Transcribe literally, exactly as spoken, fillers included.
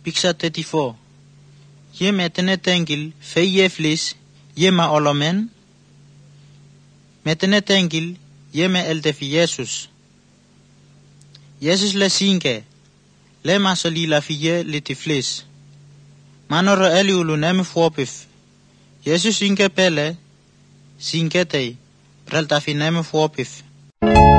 Picture thirty-four. Ye metene tengil feye flis ye ma olomen. Metene tengil ye me eltefi Jesus. Jesus le sinke. Le masoli la fije liti flis. Manoro eli ulu nemi fuopif. Jesus sinke pele. Sinke tei. Prelta fi nemi fuopif.